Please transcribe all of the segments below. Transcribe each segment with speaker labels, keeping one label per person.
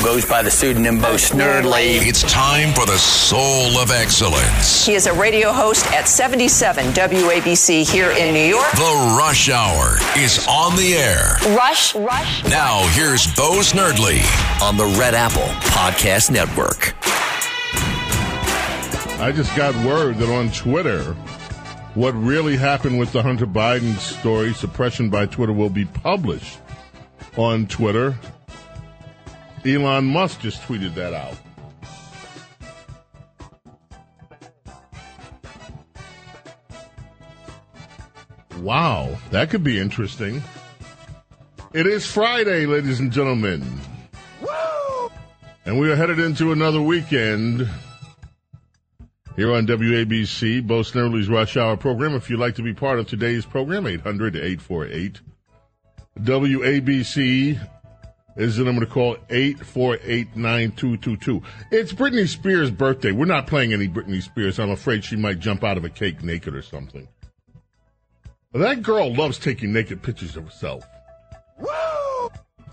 Speaker 1: goes by the pseudonym Bo Snerdley.
Speaker 2: It's time for the Soul of Excellence.
Speaker 3: He is a radio host at 77 WABC here in New York.
Speaker 2: The Rush Hour is on the air.
Speaker 3: Rush.
Speaker 2: Now, here's Bo Snerdley on the Red Apple Podcast Network.
Speaker 4: I just got word that on Twitter, what really happened with the Hunter Biden story, suppression by Twitter, will be published on Twitter. Elon Musk just tweeted that out. Wow, that could be interesting. It is Friday, ladies and gentlemen. Woo! And we are headed into another weekend here on WABC, Bo Snerdley's Rush Hour program. If you'd like to be part of today's program, 800-848-WABC is the number to call, 848-9222. It's Britney Spears' birthday. We're not playing any Britney Spears. I'm afraid she might jump out of a cake naked or something. That girl loves taking naked pictures of herself. Woo!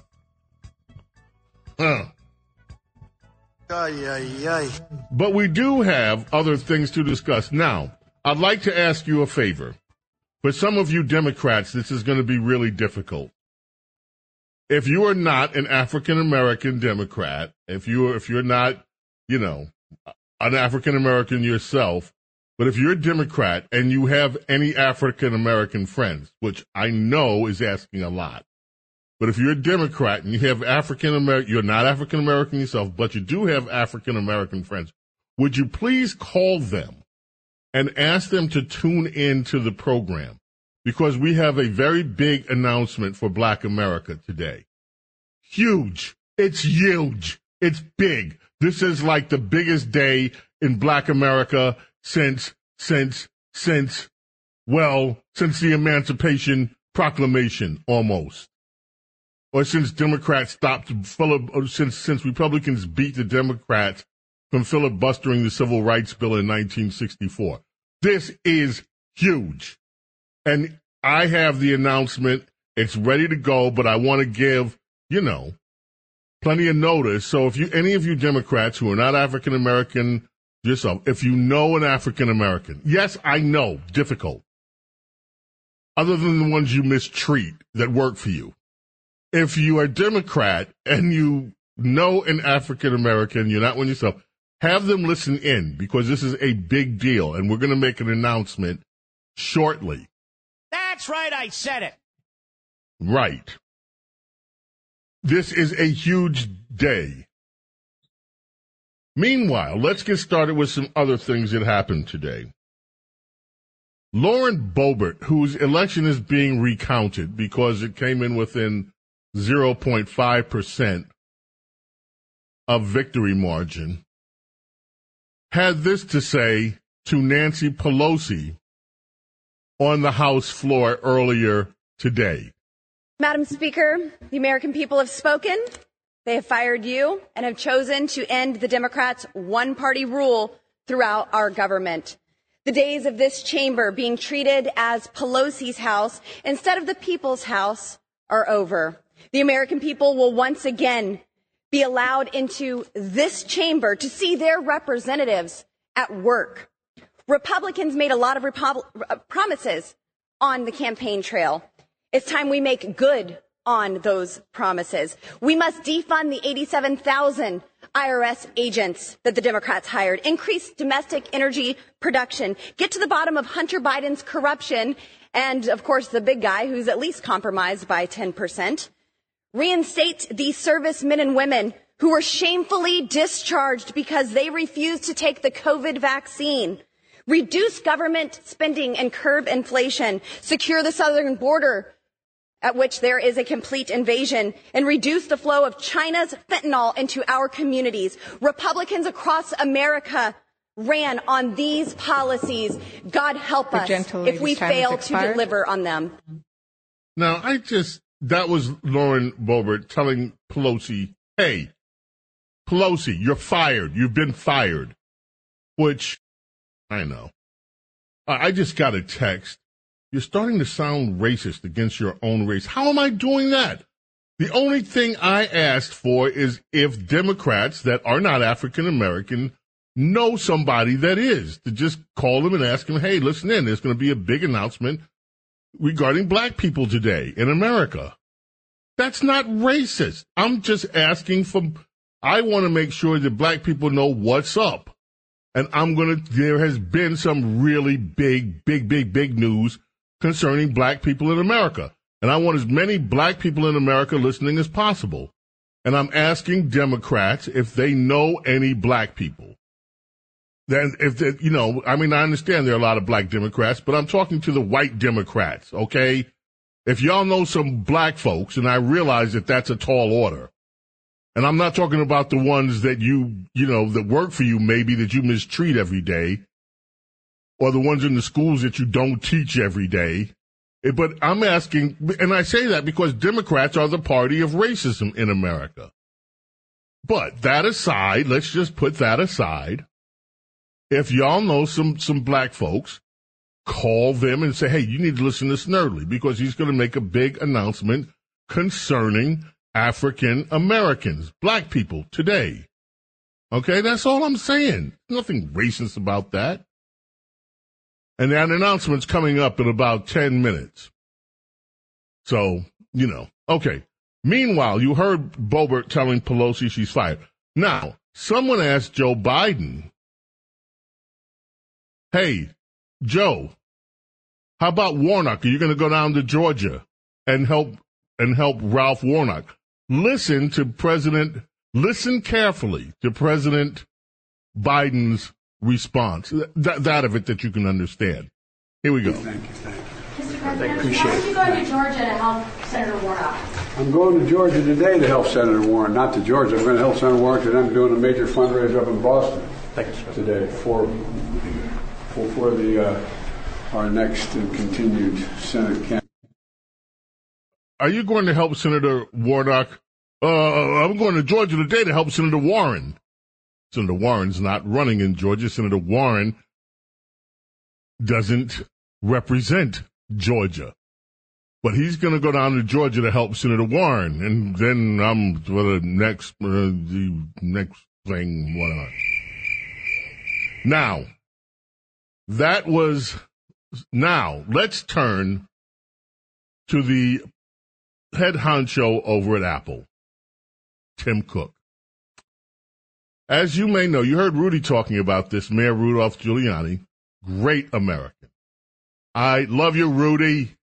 Speaker 4: But we do have other things to discuss. Now, I'd like to ask you a favor. For some of you Democrats, this is going to be really difficult. If you are not an African-American Democrat, if you're not, an African-American yourself, but if you're a Democrat and you have any African-American friends, which I know is asking a lot, but if you're a Democrat and you have you're not African-American yourself, but you do have African-American friends, would you please call them and ask them to tune in to the program? Because we have a very big announcement for Black America today. Huge. It's huge. It's big. This is like the biggest day in Black America since the Emancipation Proclamation, almost. Or since Democrats since Republicans beat the Democrats from filibustering the Civil Rights Bill in 1964. This is huge. And I have the announcement. It's ready to go, but I want to give, plenty of notice. So if any of you Democrats who are not African-American yourself, if you know an African-American, yes, I know, difficult, other than the ones you mistreat that work for you. If you are a Democrat and you know an African-American, you're not one yourself, have them listen in because this is a big deal, and we're going to make an announcement shortly.
Speaker 5: That's right, I said it.
Speaker 4: Right. This is a huge day. Meanwhile, let's get started with some other things that happened today. Lauren Boebert, whose election is being recounted because it came in within 0.5% of victory margin, had this to say to Nancy Pelosi on the House floor earlier today.
Speaker 6: Madam Speaker, the American people have spoken. They have fired you and have chosen to end the Democrats' one-party rule throughout our government. The days of this chamber being treated as Pelosi's house instead of the people's house are over. The American people will once again be allowed into this chamber to see their representatives at work. Republicans made a lot of promises on the campaign trail. It's time we make good on those promises. We must defund the 87,000 IRS agents that the Democrats hired, increase domestic energy production, get to the bottom of Hunter Biden's corruption, and, of course, the big guy who's at least compromised by 10%. Reinstate the servicemen and women who were shamefully discharged because they refused to take the COVID vaccine. Reduce government spending and curb inflation. Secure the southern border, at which there is a complete invasion, and reduce the flow of China's fentanyl into our communities. Republicans across America ran on these policies. God help us if we fail to deliver on them.
Speaker 4: Now, that was Lauren Boebert telling Pelosi, hey, Pelosi, you're fired. You've been fired. Which, I know. I just got a text. You're starting to sound racist against your own race. How am I doing that? The only thing I asked for is if Democrats that are not African American know somebody that is, to just call them and ask them, hey, listen in, there's going to be a big announcement regarding black people today in America. That's not racist. I'm just asking I want to make sure that black people know what's up. And there has been some really big news concerning black people in America. And I want as many black people in America listening as possible. And I'm asking Democrats if they know any black people. Then I understand there are a lot of black Democrats, but I'm talking to the white Democrats, okay? If y'all know some black folks, and I realize that that's a tall order, and I'm not talking about the ones that that work for you maybe that you mistreat every day, or the ones in the schools that you don't teach every day. But I'm asking, and I say that because Democrats are the party of racism in America. But that aside, let's just put that aside. If y'all know some black folks, call them and say, hey, you need to listen to Snerdley because he's going to make a big announcement concerning African Americans, black people today. Okay, that's all I'm saying. Nothing racist about that. And that announcement's coming up in about 10 minutes. So, okay. Meanwhile, you heard Boebert telling Pelosi she's fired. Now, someone asked Joe Biden, hey, Joe, how about Warnock? Are you going to go down to Georgia and help Ralph Warnock? Listen carefully to President Biden's response. That of it that you can understand. Here we go.
Speaker 7: Thank you.
Speaker 8: Mr. President, why are you going to Georgia to help Senator Warnock?
Speaker 7: I'm going to Georgia today to help Senator Warren, not to Georgia. I'm going to help Senator Warren because I'm doing a major fundraiser up in Boston today for our next and continued Senate campaign.
Speaker 4: Are you going to help Senator Warnock? I'm going to Georgia today to help Senator Warren. Senator Warren's not running in Georgia. Senator Warren doesn't represent Georgia. But he's going to go down to Georgia to help Senator Warren. And then I'm for the next thing, whatever. Now, let's turn to the head honcho over at Apple, Tim Cook. As you may know, you heard Rudy talking about this, Mayor Rudolph Giuliani, great American. I love you, Rudy.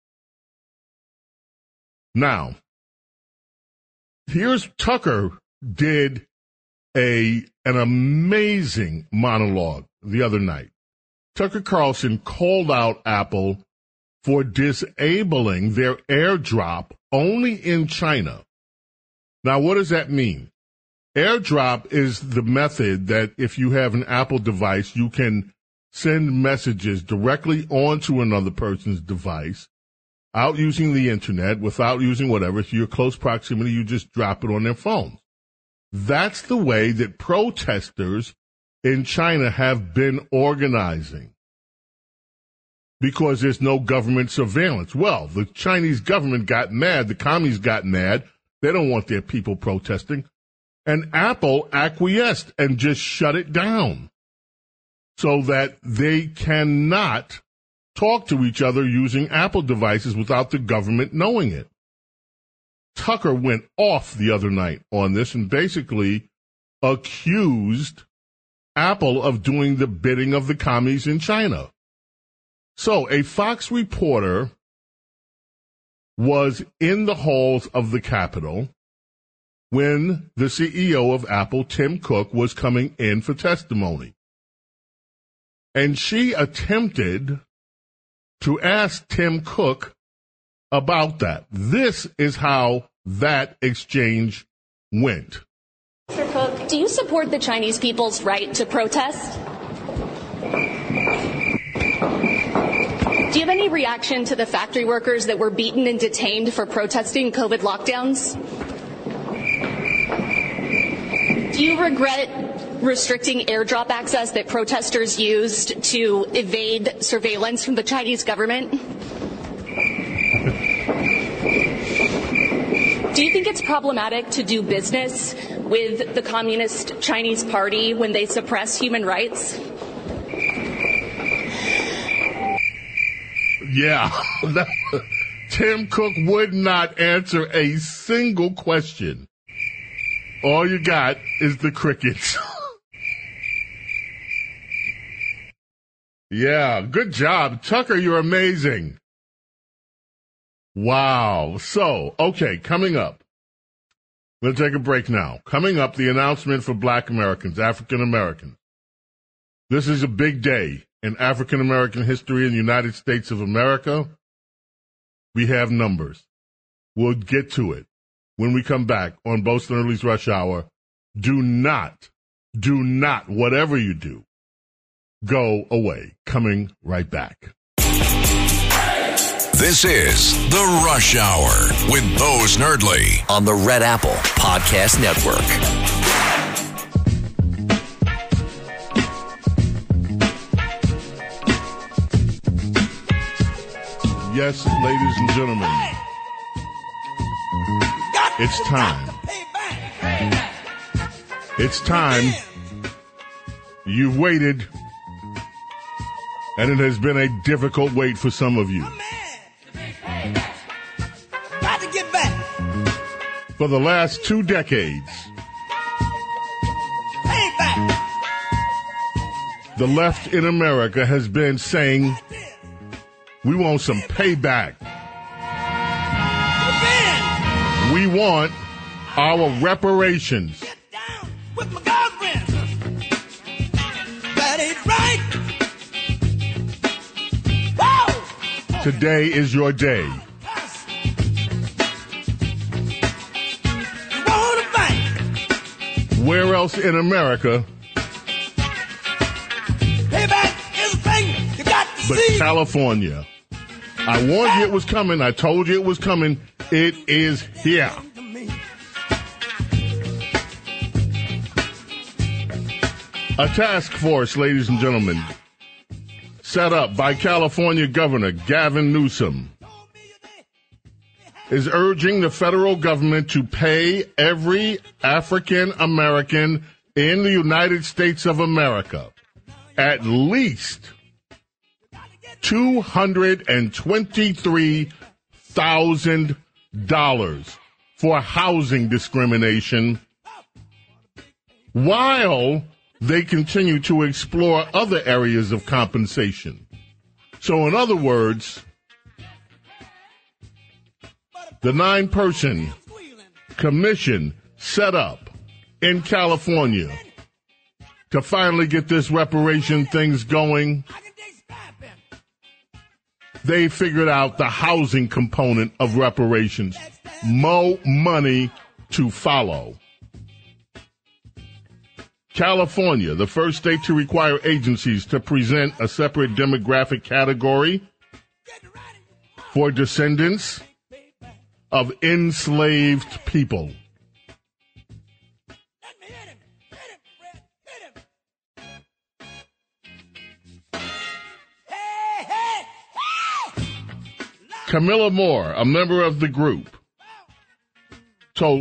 Speaker 4: Now, here's Tucker did an amazing monologue the other night. Tucker Carlson called out Apple for disabling their AirDrop only in China. Now, what does that mean? AirDrop is the method that if you have an Apple device, you can send messages directly onto another person's device out using the internet, without using whatever. If you're close proximity, you just drop it on their phones. That's the way that protesters in China have been organizing because there's no government surveillance. Well, the Chinese government got mad. The commies got mad. They don't want their people protesting. And Apple acquiesced and just shut it down so that they cannot talk to each other using Apple devices without the government knowing it. Tucker went off the other night on this and basically accused Apple of doing the bidding of the commies in China. So a Fox reporter was in the halls of the Capitol when the CEO of Apple, Tim Cook, was coming in for testimony. And she attempted to ask Tim Cook about that. This is how that exchange went.
Speaker 9: Mr. Cook, do you support the Chinese people's right to protest? Do you have any reaction to the factory workers that were beaten and detained for protesting COVID lockdowns? Do you regret restricting AirDrop access that protesters used to evade surveillance from the Chinese government? Do you think it's problematic to do business with the Communist Chinese Party when they suppress human rights?
Speaker 4: Yeah. Tim Cook would not answer a single question. All you got is the crickets. Yeah, good job. Tucker, you're amazing. Wow. So, okay, coming up. We'll take a break now. Coming up, the announcement for Black Americans, African Americans. This is a big day in African American history in the United States of America. We have numbers. We'll get to it when we come back on Bo Snerdly's Rush Hour. Do not, whatever you do, go away. Coming right back.
Speaker 2: This is The Rush Hour with Bo Snerdly on the Red Apple Podcast Network.
Speaker 4: Yes, ladies and gentlemen, it's time. It's time. You've waited, and it has been a difficult wait for some of you.
Speaker 5: Got to get back.
Speaker 4: For the last 2 decades, the left in America has been saying, we want some payback. We want our reparations.
Speaker 5: Get down with my girlfriend. That ain't right. Whoa!
Speaker 4: Today is your day.
Speaker 5: You wanna fight?
Speaker 4: Where else in America
Speaker 5: Payback is a thing you got to
Speaker 4: but
Speaker 5: see.
Speaker 4: California? I warned you it was coming. I told you it was coming. It is here. A task force, ladies and gentlemen, set up by California Governor Gavin Newsom, is urging the federal government to pay every African American in the United States of America at least $223,000 for housing discrimination, while they continue to explore other areas of compensation. So in other words, the 9-person commission set up in California to finally get this reparation things going. They figured out the housing component of reparations. More money to follow. California, the first state to require agencies to present a separate demographic category for descendants of enslaved people. Camilla Moore, a member of the group, told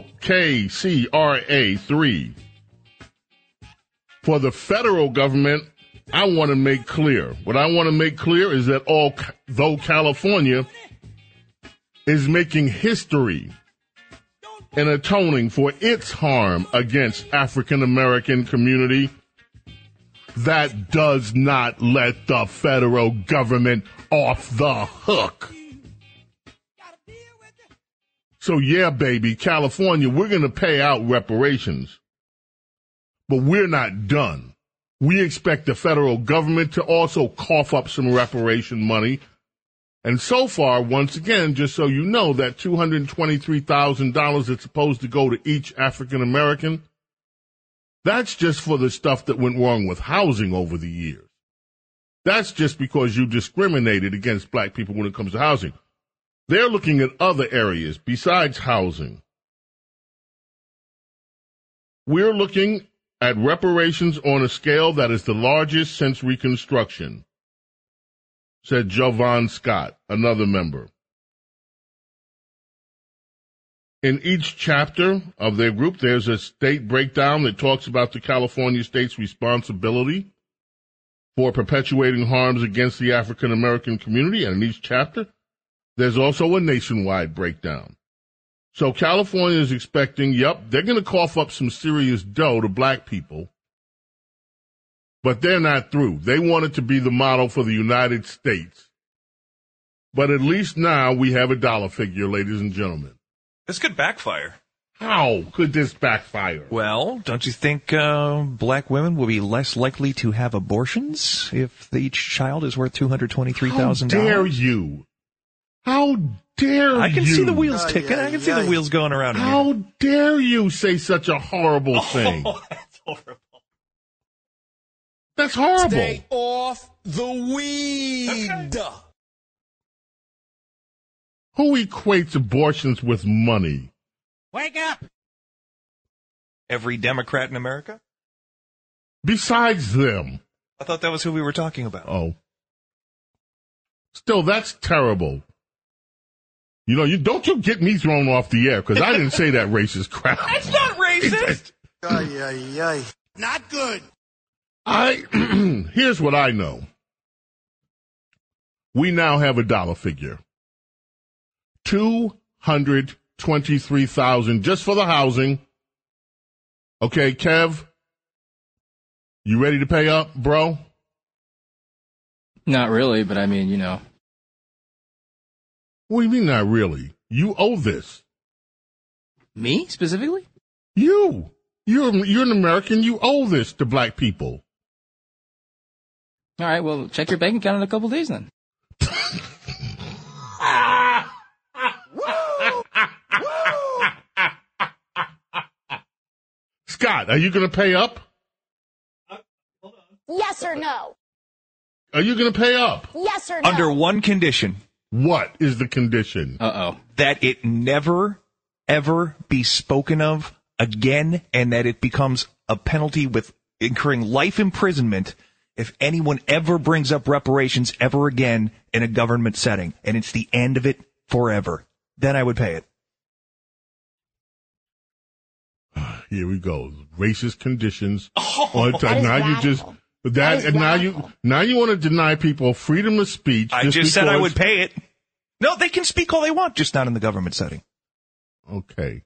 Speaker 4: KCRA3, for the federal government, I want to make clear. What I want to make clear is that though California is making history in atoning for its harm against African American community, that does not let the federal government off the hook. So yeah, baby, California, we're going to pay out reparations. But we're not done. We expect the federal government to also cough up some reparation money. And so far, once again, just so you know, that $223,000 that's supposed to go to each African American, that's just for the stuff that went wrong with housing over the years. That's just because you discriminated against black people when it comes to housing. They're looking at other areas besides housing. We're looking at reparations on a scale that is the largest since Reconstruction, said Jovan Scott, another member. in each chapter of their group, there's a state breakdown that talks about the California state's responsibility for perpetuating harms against the African American community. And in each chapter, there's also a nationwide breakdown. So California is expecting, they're going to cough up some serious dough to black people, but they're not through. They want it to be the model for the United States. But at least now we have a dollar figure, ladies and gentlemen.
Speaker 10: This could backfire.
Speaker 4: How could this backfire?
Speaker 10: Well, don't you think black women will be less likely to have abortions if each child is worth $223,000?
Speaker 4: How dare you? How dare you?
Speaker 10: I can see the wheels ticking. I can see the wheels going around.
Speaker 4: How dare you say such a horrible thing?
Speaker 10: That's horrible.
Speaker 4: That's horrible.
Speaker 5: Stay off the weed.
Speaker 10: Okay.
Speaker 4: Who equates abortions with money?
Speaker 5: Wake up.
Speaker 10: Every Democrat in America?
Speaker 4: Besides them.
Speaker 10: I thought that was who we were talking about.
Speaker 4: Oh. Still, that's terrible. Don't you get me thrown off the air, because I didn't say that racist crap.
Speaker 10: That's not racist.
Speaker 5: Not good.
Speaker 4: Here's what I know. We now have a dollar figure. $223,000 just for the housing. Okay, Kev, you ready to pay up, bro?
Speaker 11: Not really, but I mean,
Speaker 4: What do you mean not really? You owe this.
Speaker 11: Me, specifically?
Speaker 4: You're an American. You owe this to black people.
Speaker 11: All right, well, check your bank account in a couple days then.
Speaker 4: Scott, are you going to pay up?
Speaker 12: Yes or no?
Speaker 4: Are you going to pay up?
Speaker 12: Yes or no?
Speaker 10: Under one condition.
Speaker 4: What is the condition?
Speaker 10: That it never, ever be spoken of again, and that it becomes a penalty with incurring life imprisonment if anyone ever brings up reparations ever again in a government setting, and it's the end of it forever. Then I would pay it.
Speaker 4: Here we go. Racist conditions.
Speaker 12: Now
Speaker 4: you want to deny people freedom of speech.
Speaker 10: I just said I would pay it. No, they can speak all they want, just not in the government setting.
Speaker 4: Okay.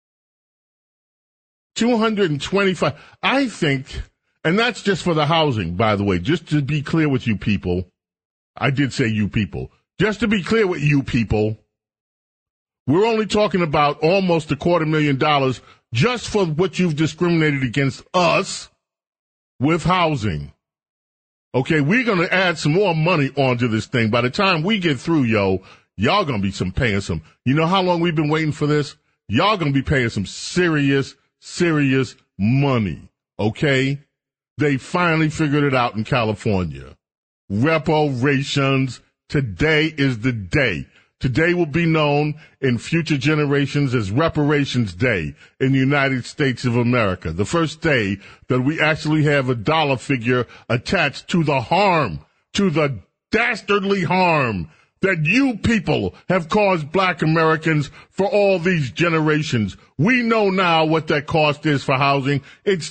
Speaker 4: 225. I think, and that's just for the housing, by the way, just to be clear with you people. I did say you people. Just to be clear with you people, we're only talking about almost $250,000 just for what you've discriminated against us with housing. Okay, we're going to add some more money onto this thing. By the time we get through, y'all going to be paying some. You know how long we've been waiting for this? Y'all going to be paying some serious money. Okay? They finally figured it out in California. Reparations. Today is the day. Today will be known in future generations as Reparations Day in the United States of America. The first day that we actually have a dollar figure attached to the harm, to the dastardly harm that you people have caused black Americans for all these generations. We know now what that cost is for housing. It's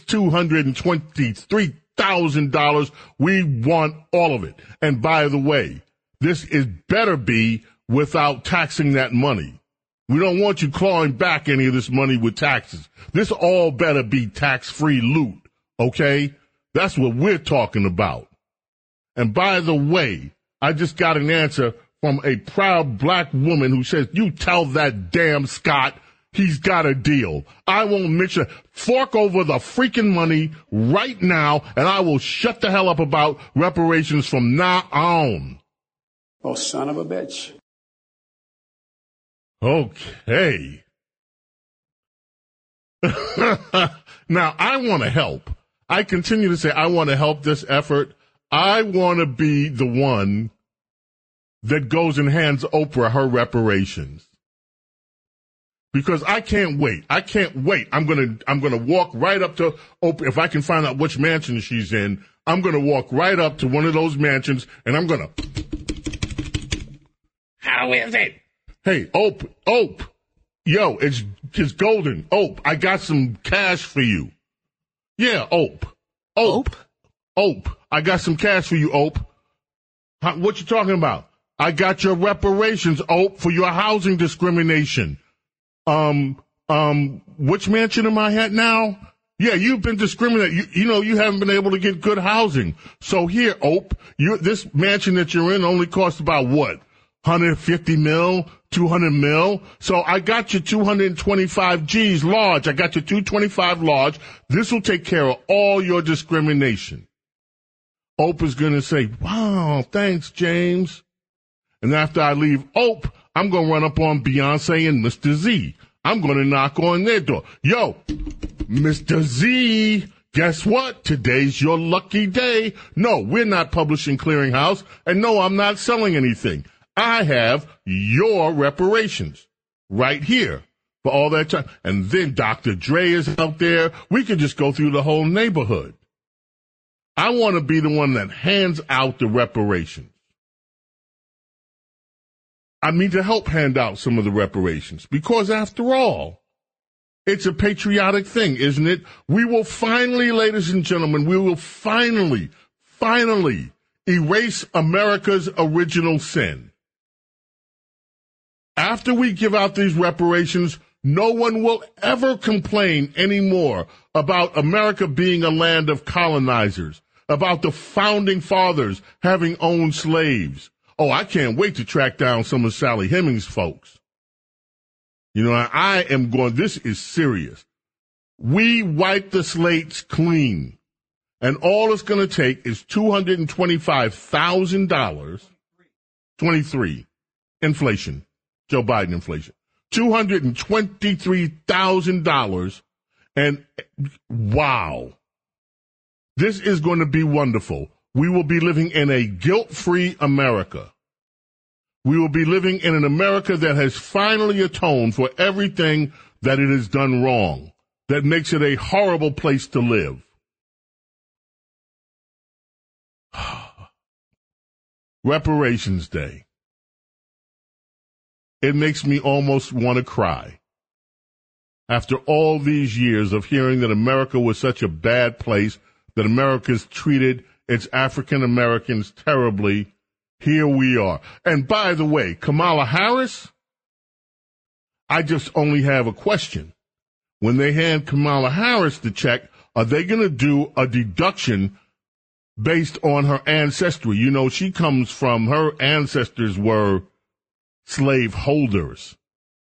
Speaker 4: $223,000. We want all of it. And by the way, this is better be without taxing that money. We don't want you clawing back any of this money with taxes. This all better be tax-free loot, okay? That's what we're talking about. And by the way, I just got an answer from a proud black woman who says, you tell that damn Scott he's got a deal. I won't mention, fork over the freaking money right now, and I will shut the hell up about reparations from now on.
Speaker 7: Oh, son of a bitch.
Speaker 4: Okay. Now, I want to help. I continue to say I want to help this effort. I want to be the one that goes and hands Oprah her reparations. Because I can't wait. I'm going to walk right up to Oprah. If I can find out which mansion she's in, I'm going to walk right up to one of those mansions and I'm going to, how is it? Hey, Ope, Yo, it's golden. Ope, I got some cash for you. Yeah, Ope. I got some cash for you, Ope. What you talking about? I got your reparations, Ope, for your housing discrimination. Which mansion am I at now? Yeah, you've been discriminated. You haven't been able to get good housing. So here, Ope, this mansion that you're in only costs about what? 150 mil, 200 mil. So I got you 225 G's large. I got you 225 large. This will take care of all your discrimination. Ope is going to say, wow, thanks, James. And after I leave Ope, I'm going to run up on Beyonce and Mr. Z. I'm going to knock on their door. Yo, Mr. Z, guess what? Today's your lucky day. No, we're not Publishing Clearinghouse. And no, I'm not selling anything. I have your reparations right here for all that time. And then Dr. Dre is out there. We could just go through the whole neighborhood. I want to be the one that hands out the reparations. I mean, to help hand out some of the reparations. Because after all, it's a patriotic thing, isn't it? We will finally, ladies and gentlemen, finally erase America's original sin. After we give out these reparations, no one will ever complain anymore about America being a land of colonizers, about the founding fathers having owned slaves. Oh, I can't wait to track down some of Sally Hemings' folks. This is serious. We wipe the slates clean, and all it's going to take is $225,000, 23, inflation. Joe Biden inflation, $223,000, and wow, this is going to be wonderful. We will be living in a guilt-free America. We will be living in an America that has finally atoned for everything that it has done wrong, that makes it a horrible place to live. Reparations Day. It makes me almost want to cry. After all these years of hearing that America was such a bad place, that America's treated its African Americans terribly, here we are. And by the way, Kamala Harris, I just only have a question. When they hand Kamala Harris the check, are they going to do a deduction based on her ancestry? She comes from, her ancestors were slave holders.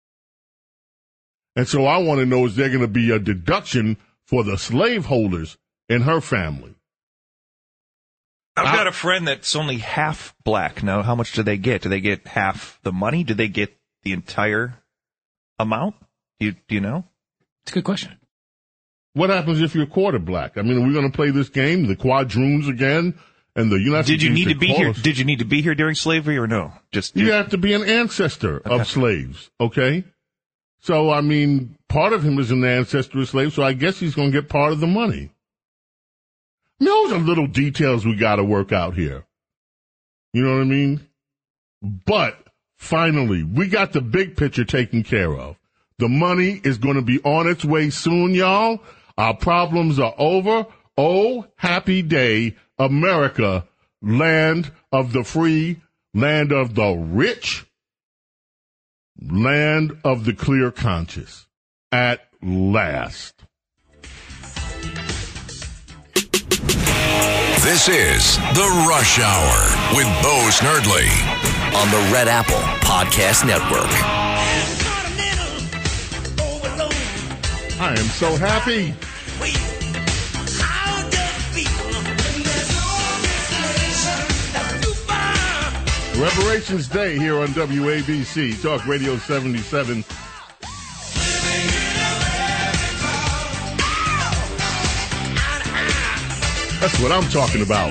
Speaker 4: And so I want to know, is there going to be a deduction for the slave holders in her family?
Speaker 10: I've got a friend that's only half black. Now, how much do they get? Do they get half the money? Do they get the entire amount? Do you know?
Speaker 11: It's a good question.
Speaker 4: What happens if you're quarter black? I mean, are we going to play this game, the quadroons again? And
Speaker 10: did you need to be here? Did you need to be here during slavery or no? You have
Speaker 4: to be an ancestor of slaves, okay? So, I mean, part of him is an ancestor of slaves, so I guess he's going to get part of the money. Those are little details we got to work out here. You know what I mean? But finally, we got the big picture taken care of. The money is going to be on its way soon, y'all. Our problems are over. Oh, happy day, America, land of the free, land of the rich, land of the clear conscious. At last.
Speaker 2: This is The Rush Hour with Bo Snerdley on the Red Apple Podcast Network.
Speaker 4: I am so happy. Reparations Day here on WABC, Talk Radio 77. That's what I'm talking about.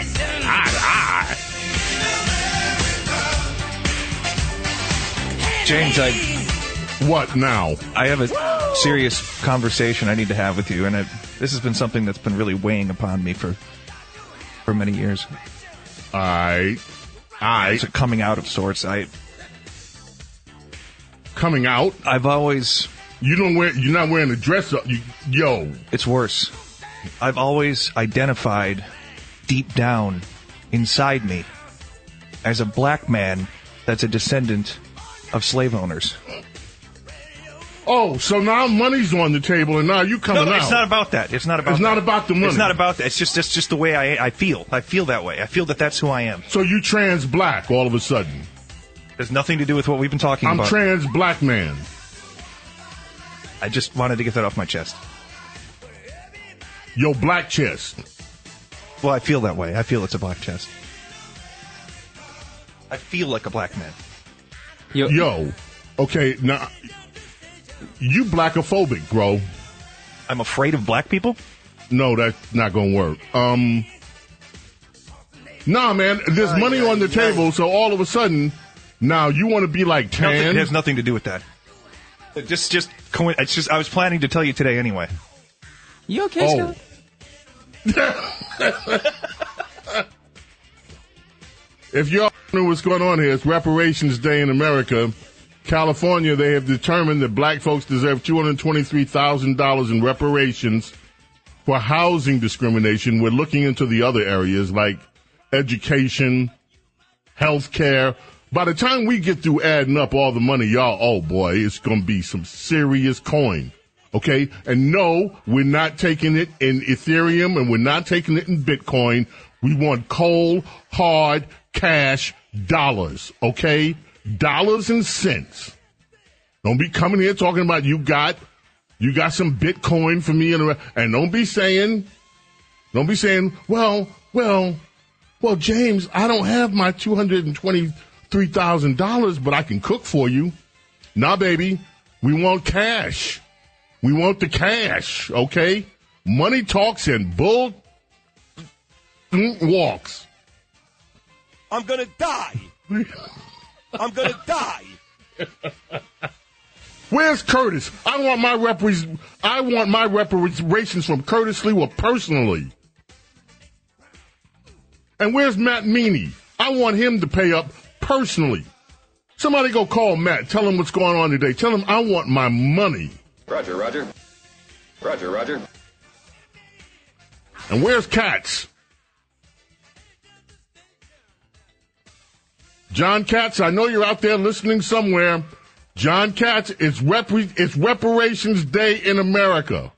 Speaker 10: James,
Speaker 4: what now?
Speaker 10: I have a serious conversation I need to have with you, and this has been something that's been really weighing upon me for many years.
Speaker 4: It's
Speaker 10: a coming out of sorts.
Speaker 4: coming out.
Speaker 10: You're
Speaker 4: not wearing a dress up.
Speaker 10: It's worse. I've always identified deep down inside me as a black man that's a descendant of slave owners.
Speaker 4: Oh, so now money's on the table, and now you coming out.
Speaker 10: No, it's not about that. It's not about
Speaker 4: the money.
Speaker 10: It's not about that. It's just the way I feel. I feel that way. I feel that's who I am.
Speaker 4: So you trans black all of a sudden.
Speaker 10: There's nothing to do with what we've been talking about.
Speaker 4: I'm trans black man.
Speaker 10: I just wanted to get that off my chest.
Speaker 4: Your black chest.
Speaker 10: Well, I feel that way. I feel it's a black chest. I feel like a black man.
Speaker 4: Yo. Okay, now, you blackophobic, bro.
Speaker 10: I'm afraid of black people?
Speaker 4: No, that's not going to work. Nah, man, there's money on the table, so all of a sudden, now you want to be like tan?
Speaker 10: It has nothing to do with that. I was planning to tell you today anyway.
Speaker 11: You okay, Scott?
Speaker 4: If y'all know what's going on here, it's Reparations Day in America. California, they have determined that black folks deserve $223,000 in reparations for housing discrimination. We're looking into the other areas like education, health care. By the time we get through adding up all the money, y'all, oh boy, it's going to be some serious coin. Okay? And no, we're not taking it in Ethereum and we're not taking it in Bitcoin. We want cold, hard, cash, dollars. Okay? Dollars and cents. Don't be coming here talking about you got some Bitcoin for me and don't be saying, well, James, I don't have my $223,000, but I can cook for you. Nah, baby, we want cash. We want the cash, okay? Money talks and bull walks.
Speaker 5: I'm gonna die. I'm gonna die.
Speaker 4: Where's Curtis? I want my reparations from Curtis Lewa personally. And where's Matt Meany? I want him to pay up personally. Somebody go call Matt. Tell him what's going on today. Tell him I want my money.
Speaker 12: Roger, Roger. Roger, Roger.
Speaker 4: And where's Katz? John Katz, I know you're out there listening somewhere. John Katz, it's Reparations Day in America.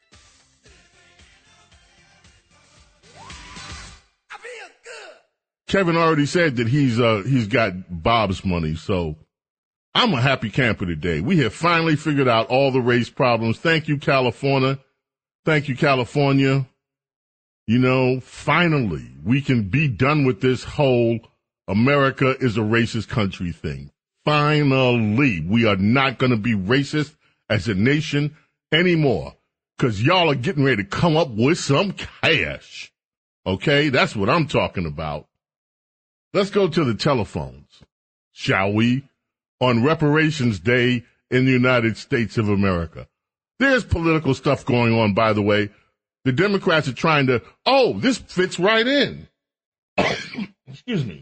Speaker 4: I feel good. Kevin already said that he's got Bob's money, so I'm a happy camper today. We have finally figured out all the race problems. Thank you, California. Thank you, California. You know, finally, we can be done with this whole America is a racist country thing. Finally, we are not going to be racist as a nation anymore because y'all are getting ready to come up with some cash. Okay, that's what I'm talking about. Let's go to the telephones, shall we? On Reparations Day in the United States of America. There's political stuff going on, by the way. The Democrats are trying to, this fits right in. Excuse me.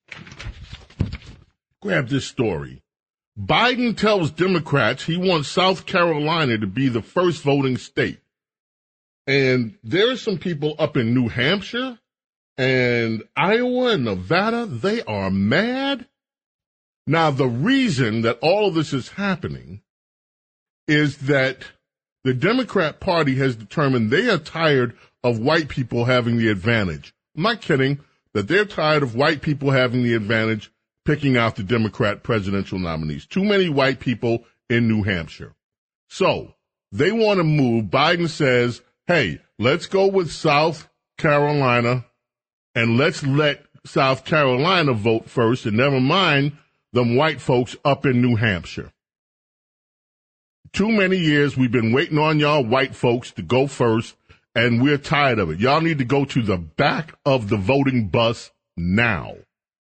Speaker 4: Grab this story. Biden tells Democrats he wants South Carolina to be the first voting state. And there are some people up in New Hampshire and Iowa and Nevada. They are mad. Now, the reason that all of this is happening is that the Democrat Party has determined they are tired of white people having the advantage. I'm not kidding, that they're tired of white people having the advantage picking out the Democrat presidential nominees. Too many white people in New Hampshire. So they want to move. Biden says, hey, let's go with South Carolina and let's let South Carolina vote first and never mind them white folks up in New Hampshire. Too many years we've been waiting on y'all white folks to go first, and we're tired of it. Y'all need to go to the back of the voting bus now.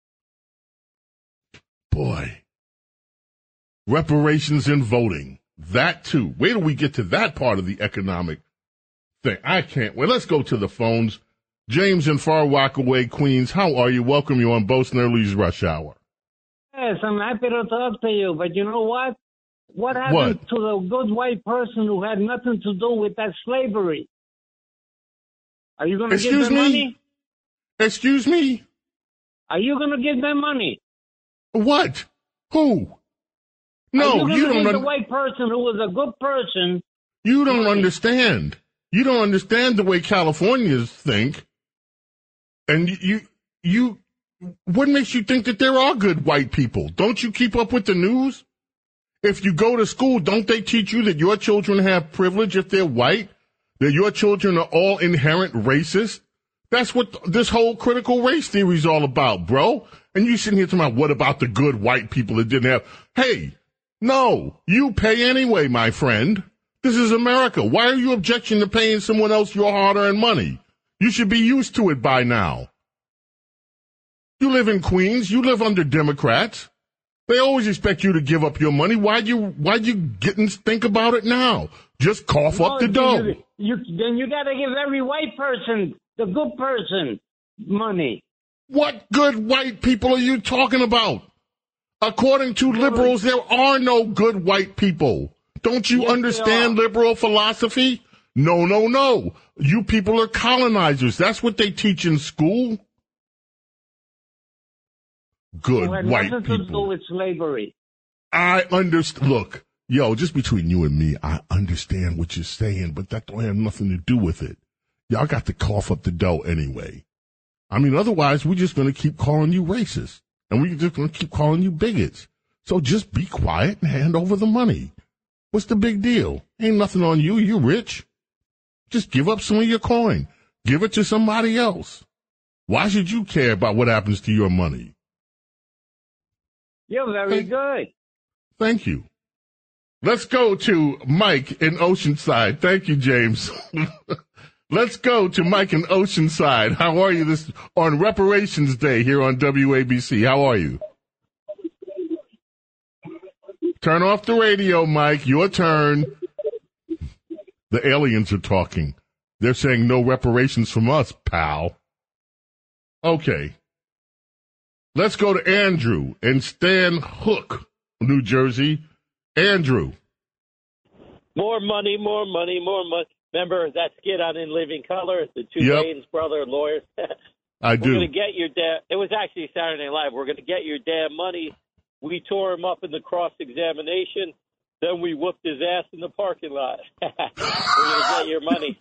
Speaker 4: Boy, reparations in voting, that too. Wait till we get to that part of the economic thing. I can't wait. Let's go to the phones. James in Far Rockaway, Queens, how are you? Welcome you on Bo Snerdly's Rush Hour.
Speaker 13: Yes, I'm happy to talk to you, but you know what? What happened to the good white person who had nothing to do with that slavery? Are you going to give them money?
Speaker 4: Excuse me?
Speaker 13: Are you going to give them money?
Speaker 4: What? Who? No,
Speaker 13: you don't. The white person who was a good person.
Speaker 4: You don't understand. You don't understand the way Californians think. And you. What makes you think that there are good white people? Don't you keep up with the news? If you go to school, don't they teach you that your children have privilege if they're white? That your children are all inherent racist? That's what this whole critical race theory is all about, bro. And you sitting here talking about what about the good white people that didn't have? Hey, no, you pay anyway, my friend. This is America. Why are you objecting to paying someone else your hard-earned money? You should be used to it by now. You live in Queens. You live under Democrats. They always expect you to give up your money. Why'd you get and think about it now? Just cough up the dough.
Speaker 13: Then you got to give every white person, the good person, money.
Speaker 4: What good white people are you talking about? According to liberals, there are no good white people. Don't you understand liberal philosophy? No. You people are colonizers. That's what they teach in school. Good white people.
Speaker 13: Nothing to do with slavery.
Speaker 4: I understand. Look, just between you and me, I understand what you're saying, but that don't have nothing to do with it. Y'all got to cough up the dough anyway. I mean, otherwise, we're just going to keep calling you racist, and we're just going to keep calling you bigots. So just be quiet and hand over the money. What's the big deal? Ain't nothing on you. You're rich. Just give up some of your coin. Give it to somebody else. Why should you care about what happens to your money?
Speaker 13: You're very good.
Speaker 4: Thank you. Let's go to Mike in Oceanside. Thank you, James. Let's go to Mike in Oceanside. How are you this on Reparations Day here on WABC? How are you? Turn off the radio, Mike. Your turn. The aliens are talking. They're saying no reparations from us, pal. Okay. Let's go to Andrew in Stan Hook, New Jersey. Andrew.
Speaker 14: More money, more money, more money. Remember that skit on In Living Color, the two Wayans brother lawyers?
Speaker 4: I do.
Speaker 14: We're going to get your damn. It was actually Saturday Night Live. We're going to get your damn money. We tore him up in the cross-examination. Then we whooped his ass in the parking lot. We're going to get your money.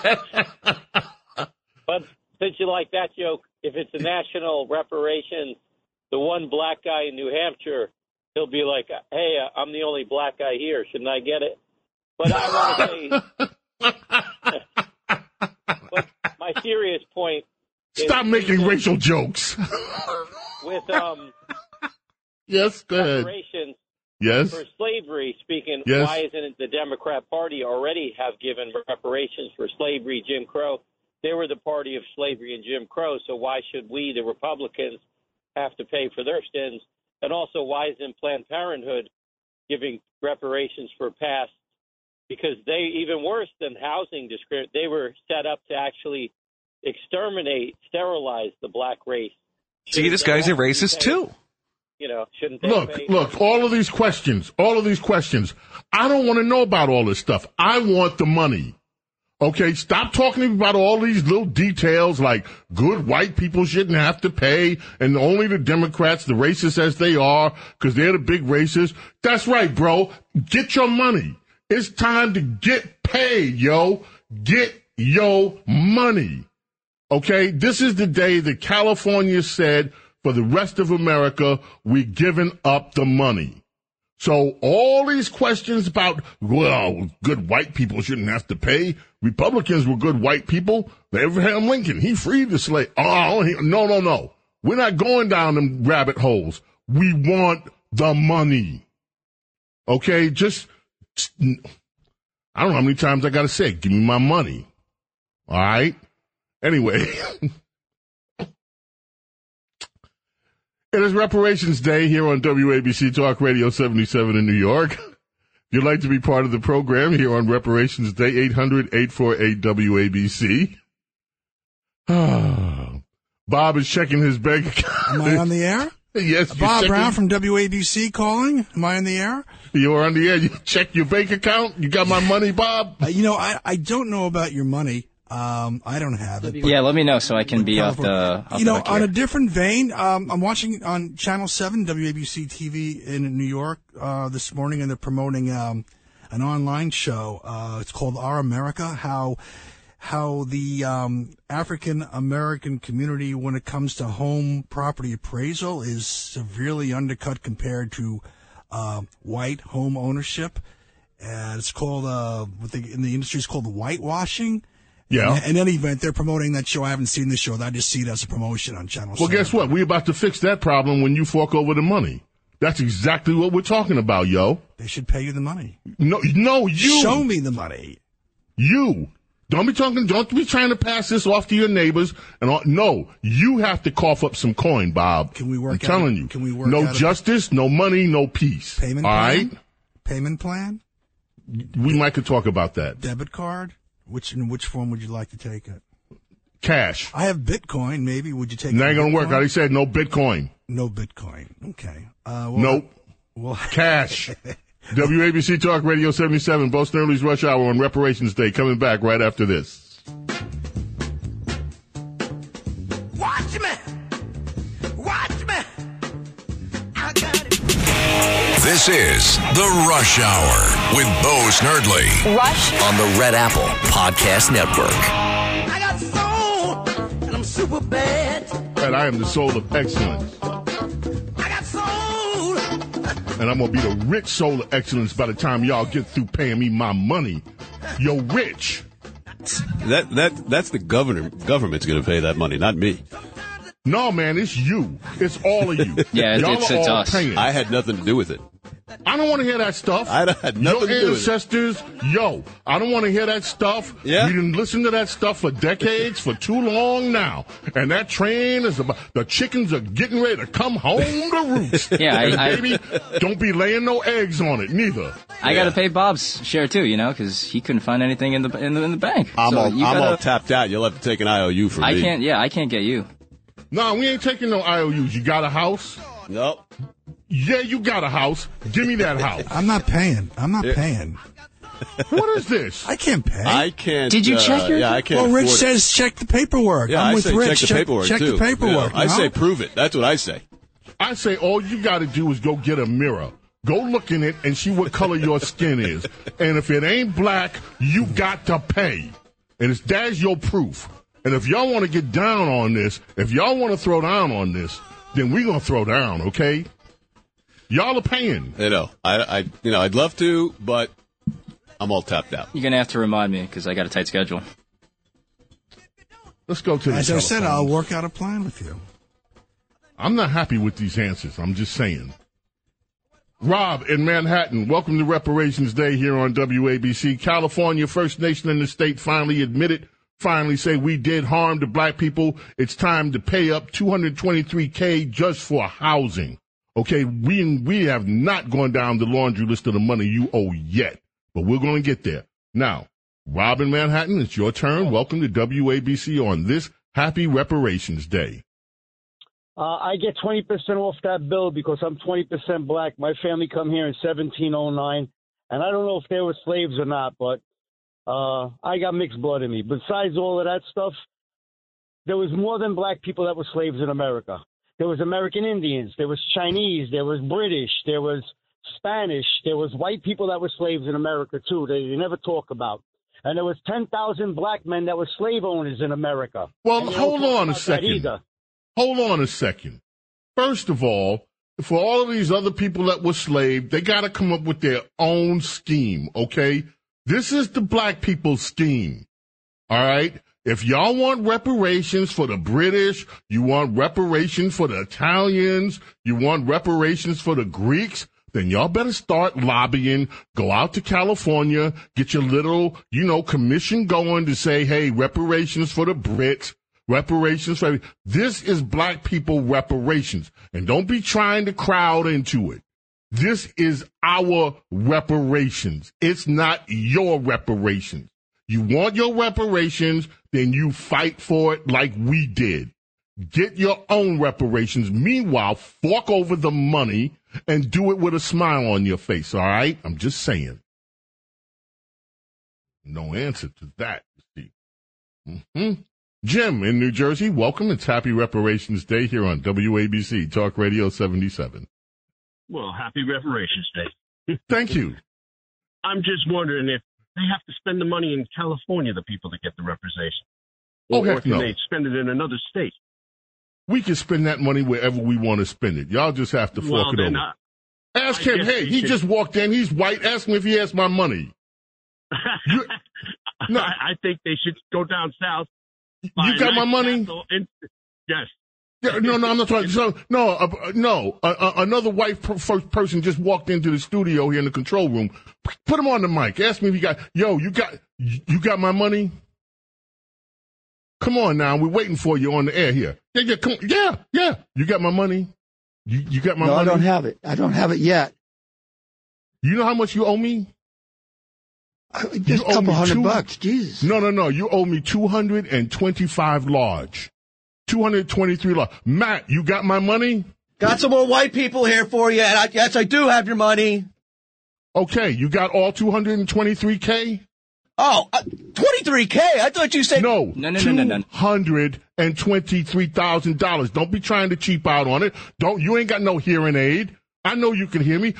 Speaker 14: But since you like that joke, if it's a national reparation, the one black guy in New Hampshire, he'll be like, hey, I'm the only black guy here. Shouldn't I get it? But I want to say, but my serious point is,
Speaker 4: stop making racial jokes.
Speaker 14: With
Speaker 4: yes, go ahead.
Speaker 14: reparations
Speaker 4: yes.
Speaker 14: for slavery, speaking,
Speaker 4: yes.
Speaker 14: Why isn't it the Democrat Party already have given reparations for slavery, Jim Crow? They were the party of slavery and Jim Crow, so why should we, the Republicans, have to pay for their sins? And also, why isn't Planned Parenthood giving reparations for past? Because they, even worse than housing discrimination, they were set up to actually exterminate, sterilize the black race.
Speaker 10: See, this guy's a racist, too.
Speaker 14: Shouldn't they
Speaker 4: Look, all of these questions, I don't want to know about all this stuff. I want the money. Okay, stop talking about all these little details like good white people shouldn't have to pay and only the Democrats, the racists as they are, because they're the big racists. That's right, bro. Get your money. It's time to get paid, yo. Get your money. Okay, this is the day that California said for the rest of America, we're giving up the money. So all these questions about, well, good white people shouldn't have to pay. Republicans were good white people. Abraham Lincoln, he freed the slave. No. We're not going down them rabbit holes. We want the money. Okay, I don't know how many times I got to say, give me my money. All right? Anyway. It is Reparations Day here on WABC Talk Radio 77 in New York. If you'd like to be part of the program here on Reparations Day, 800-848-WABC. Bob is checking his bank account.
Speaker 15: Am I on the air?
Speaker 4: Yes,
Speaker 15: Bob Brown from WABC calling. Am I in the air?
Speaker 4: You are on the air. You check your bank account. You got my money, Bob?
Speaker 15: I don't know about your money. I don't have it.
Speaker 11: Yeah, let me know so I can be off the.
Speaker 15: On a different vein, I'm watching on Channel 7 WABC TV in New York this morning, and they're promoting an online show. It's called Our America. How the African American community, when it comes to home property appraisal, is severely undercut compared to white home ownership. And it's called in the industry it's called whitewashing.
Speaker 4: Yeah.
Speaker 15: In any event, they're promoting that show. I haven't seen the show. I just see it as a promotion on Channel 7.
Speaker 4: Well, guess what? We're about to fix that problem when you fork over the money. That's exactly what we're talking about, yo.
Speaker 15: They should pay you the money.
Speaker 4: No, you.
Speaker 15: Show me the money.
Speaker 4: You. Don't be trying to pass this off to your neighbors. No, you have to cough up some coin, Bob.
Speaker 15: Can we work
Speaker 4: I'm telling you.
Speaker 15: Can we work
Speaker 4: no
Speaker 15: out
Speaker 4: justice, no money, no peace.
Speaker 15: Payment
Speaker 4: all
Speaker 15: plan?
Speaker 4: right?
Speaker 15: Payment plan?
Speaker 4: We might could talk about that.
Speaker 15: Debit card? In which form would you like to take it?
Speaker 4: Cash.
Speaker 15: I have Bitcoin. Maybe would you take?
Speaker 4: That ain't gonna work. I already said no Bitcoin.
Speaker 15: No Bitcoin. Okay.
Speaker 4: Nope. Cash. WABC Talk Radio 77, Bo Snerdly's Rush Hour on Reparations Day. Coming back right after this.
Speaker 5: Watch me. I got it.
Speaker 2: This is The Rush Hour with Bo Snerdly.
Speaker 3: Rush
Speaker 2: on the Red Apple Podcast Network.
Speaker 5: I got soul, and I'm super bad.
Speaker 4: And I am the soul of excellence.
Speaker 5: I got soul.
Speaker 4: And I'm going to be the rich soul of excellence by the time y'all get through paying me my money. You're rich.
Speaker 16: That's the government's going to pay that money, not me.
Speaker 4: No, man, it's you. It's all of you.
Speaker 11: Yeah,
Speaker 4: y'all
Speaker 11: it's
Speaker 4: are all
Speaker 11: us.
Speaker 4: paying.
Speaker 16: I had nothing to do with it.
Speaker 4: I don't want to hear that stuff.
Speaker 16: I had nothing to do
Speaker 4: Your
Speaker 16: with it.
Speaker 4: ancestors, I don't want to hear that stuff.
Speaker 16: Yeah.
Speaker 4: You didn't listen to that stuff for decades, for too long now. And that train is about, the chickens are getting ready to come home to roost.
Speaker 11: Yeah,
Speaker 4: and baby, don't be laying no eggs on it, neither.
Speaker 11: I got to pay Bob's share too, because he couldn't find anything in the bank.
Speaker 16: I'm all tapped out. You'll have to take an IOU from me.
Speaker 11: I can't get you.
Speaker 4: No, we ain't taking no IOUs. You got a house?
Speaker 16: Nope.
Speaker 4: Yeah, you got a house. Give me that house.
Speaker 15: I'm not paying. paying.
Speaker 4: What is this?
Speaker 15: I can't pay.
Speaker 16: I can't.
Speaker 11: Did you check your?
Speaker 16: Yeah, I can't.
Speaker 15: Well, Rich
Speaker 16: afford
Speaker 15: says check the paperwork.
Speaker 16: Yeah,
Speaker 15: I'm
Speaker 16: I
Speaker 15: with
Speaker 16: say
Speaker 15: Rich.
Speaker 16: check the paperwork
Speaker 15: check
Speaker 16: too.
Speaker 15: the paperwork.
Speaker 16: Yeah, I say prove it. That's what I say.
Speaker 4: I say all you got to do is go get a mirror. Go look in it and see what color your skin is. And if it ain't black, you got to pay. And that's your proof. And if y'all want to get down on this, if y'all want to throw down on this, then we're going to throw down, okay? Y'all are paying.
Speaker 16: I know. I'd love to, but I'm all tapped out.
Speaker 11: You're going to have to remind me because I got a tight schedule.
Speaker 4: Let's go to the
Speaker 15: As I said,
Speaker 4: telephones.
Speaker 15: I'll work out a plan with you.
Speaker 4: I'm not happy with these answers. I'm just saying. Rob in Manhattan, welcome to Reparations Day here on WABC. California, first nation in the state, finally say we did harm to black people. It's time to pay up $223K just for housing. Okay, we have not gone down the laundry list of the money you owe yet, but we're going to get there. Now, Rob in Manhattan, it's your turn. Welcome to WABC on this happy Reparations Day.
Speaker 13: I get 20% off that bill because I'm 20% black. My family come here in 1709, and I don't know if they were slaves or not, but I got mixed blood in me. Besides all of that stuff, there was more than black people that were slaves in America. There was American Indians, there was Chinese, there was British, there was Spanish, there was white people that were slaves in America too. They never talk about. And there was 10,000 black men that were slave owners in America.
Speaker 4: Well, hold on a second. Hold on a second. First of all, for all of these other people that were slaves, they got to come up with their own scheme, okay? This is the black people's scheme, all right? If y'all want reparations for the British, you want reparations for the Italians, you want reparations for the Greeks, then y'all better start lobbying, go out to California, get your little, commission going to say, hey, reparations for the Brits. Reparations for this is black people reparations. And don't be trying to crowd into it. This is our reparations. It's not your reparations. You want your reparations, then you fight for it like we did. Get your own reparations. Meanwhile, fork over the money and do it with a smile on your face, all right? I'm just saying. No answer to that, you see. Jim in New Jersey, welcome. It's Happy Reparations Day here on WABC Talk Radio 77.
Speaker 17: Well, happy Reparations Day.
Speaker 4: Thank you.
Speaker 17: I'm just wondering if they have to spend the money in California, the people that get the reparation.
Speaker 4: Oh,
Speaker 17: Or
Speaker 4: heck
Speaker 17: can
Speaker 4: no.
Speaker 17: they spend it in another state?
Speaker 4: We can spend that money wherever we want to spend it. Y'all just have to fork it over. Ask him, hey, he just walked in. He's white. Ask him if he has my money.
Speaker 17: No. I think they should go down south.
Speaker 4: You got my money?
Speaker 17: Yes.
Speaker 4: Yeah, no, I'm not talking. So, no. Another white person just walked into the studio here in the control room. Put him on the mic. Ask me if you got my money? Come on now. We're waiting for you on the air here. Yeah, come on. Yeah. You got my money? You got my money?
Speaker 18: No, I don't have it. I don't have it yet.
Speaker 4: You know how much you owe me?
Speaker 18: Just a couple $100. Jesus.
Speaker 4: No. You owe me 225 large. 223 large. Matt, you got my money?
Speaker 19: Got some more white people here for you, and yes, I do have your money.
Speaker 4: Okay, you got all 223K?
Speaker 19: Oh, 23K? I thought you said...
Speaker 11: No.
Speaker 4: $223,000. Don't be trying to cheap out on it. You ain't got no hearing aid. I know you can hear me.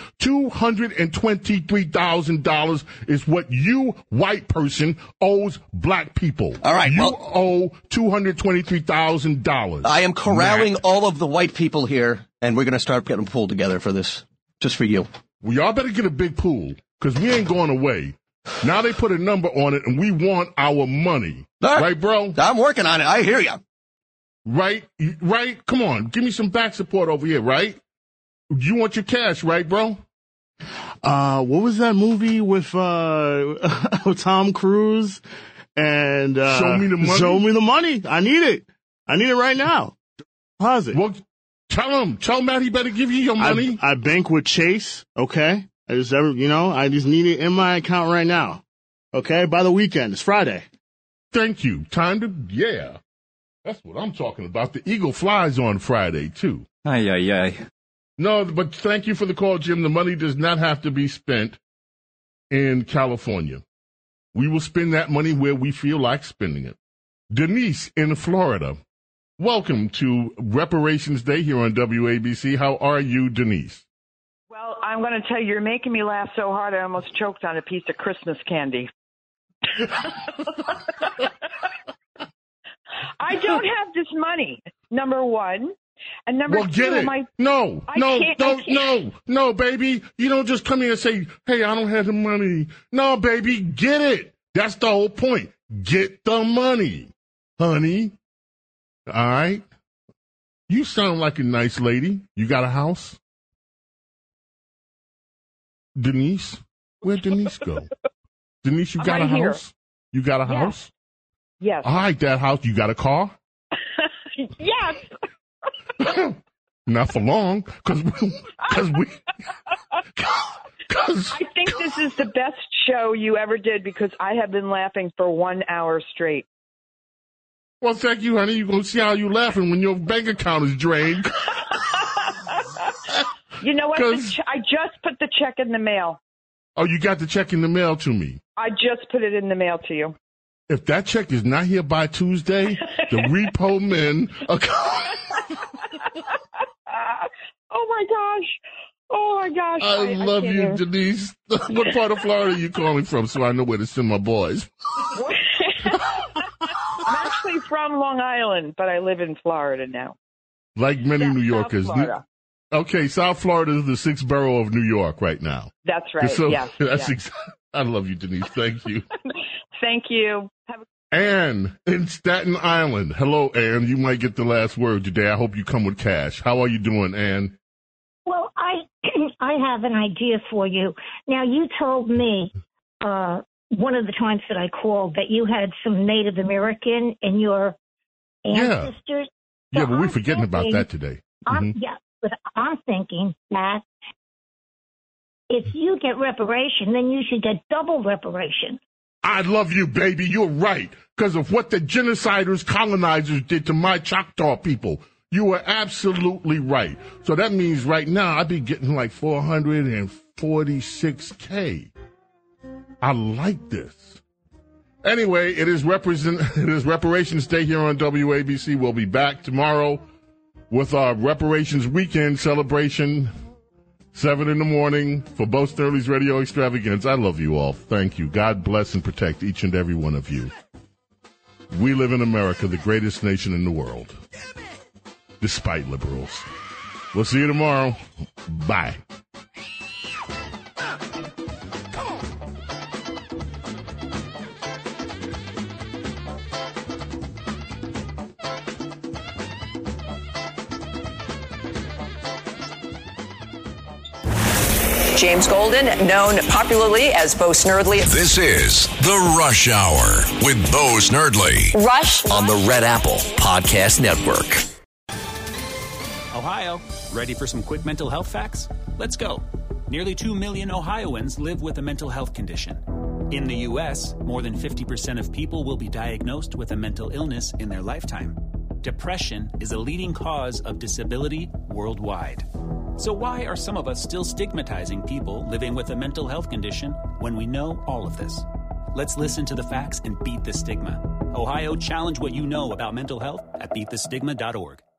Speaker 4: $223,000 is what you, white person, owes black people.
Speaker 19: All right.
Speaker 4: You owe $223,000.
Speaker 19: I am corralling all of the white people here, and we're going to start getting pulled together for this, just for you.
Speaker 4: Well, y'all better get a big pool, because we ain't going away. Now they put a number on it, and we want our money. Right, bro?
Speaker 19: I'm working on it. I hear you.
Speaker 4: Right? Come on. Give me some back support over here, right? You want your cash, right, bro?
Speaker 20: What was that movie with Tom Cruise? And
Speaker 4: Show Me the Money?
Speaker 20: Show Me the Money. I need it. I need it right now. Pause it.
Speaker 4: Well, tell Matt he better give you your money.
Speaker 20: I bank with Chase, okay? I just need it in my account right now. Okay? By the weekend. It's Friday.
Speaker 4: Thank you. Yeah. That's what I'm talking about. The Eagle flies on Friday, too.
Speaker 11: Aye.
Speaker 4: No, but thank you for the call, Jim. The money does not have to be spent in California. We will spend that money where we feel like spending it. Denise in Florida. Welcome to Reparations Day here on WABC. How are you, Denise?
Speaker 21: Well, I'm going to tell you, you're making me laugh so hard I almost choked on a piece of Christmas candy. I don't have this money, number one. And number two,
Speaker 4: get it. No, baby. You don't just come here and say, hey, I don't have the money. No, baby, get it. That's the whole point. Get the money, honey. All right? You sound like a nice lady. You got a house? Denise? Where'd Denise go? Denise, you got a house? You got a house?
Speaker 21: Yes.
Speaker 4: All right, that house. You got a car?
Speaker 21: Yes.
Speaker 4: Not for long, because
Speaker 21: I think this is the best show you ever did because I have been laughing for 1 hour straight.
Speaker 4: Well, thank you, honey. You're going to see how you're laughing when your bank account is drained.
Speaker 21: You know what? I just put the check in the mail.
Speaker 4: Oh, you got the check in the mail to me?
Speaker 21: I just put it in the mail to you.
Speaker 4: If that check is not here by Tuesday, the repo men are
Speaker 21: Oh my gosh.
Speaker 4: I love you, Denise. What part of Florida are you calling from so I know where to send my boys?
Speaker 21: I'm actually from Long Island, but I live in Florida now.
Speaker 4: Like many New Yorkers.
Speaker 21: South Florida.
Speaker 4: Okay, South Florida is the sixth borough of New York right now.
Speaker 21: That's right,
Speaker 4: I love you, Denise. Thank you.
Speaker 21: Thank you.
Speaker 4: Ann in Staten Island. Hello, Ann. You might get the last word today. I hope you come with cash. How are you doing, Ann?
Speaker 22: Well, I have an idea for you. Now, you told me one of the times that I called that you had some Native American in your ancestors.
Speaker 4: Yeah, but we're forgetting about that today.
Speaker 22: Yeah, but I'm thinking that if you get reparation, then you should get double reparation.
Speaker 4: I love you, baby. You're right. Because of what the genociders, colonizers did to my Choctaw people. You were absolutely right. So that means right now I'd be getting like $446K. I like this. Anyway, it is Reparations Day here on WABC. We'll be back tomorrow with our Reparations Weekend celebration, 7 in the morning for Bo Snerdley's Radio Extravaganza. I love you all. Thank you. God bless and protect each and every one of you. We live in America, the greatest nation in the world, despite liberals. We'll see you tomorrow. Bye.
Speaker 3: James Golden, known popularly as Bo Snerdley.
Speaker 2: This is The Rush Hour with Bo Snerdley.
Speaker 3: Rush
Speaker 2: on the Red Apple Podcast Network.
Speaker 1: Ohio, ready for some quick mental health facts? Let's go. Nearly 2 million Ohioans live with a mental health condition. In the U.S., more than 50% of people will be diagnosed with a mental illness in their lifetime. Depression is a leading cause of disability worldwide. So why are some of us still stigmatizing people living with a mental health condition when we know all of this? Let's listen to the facts and beat the stigma. Ohio, challenge what you know about mental health at beatthestigma.org.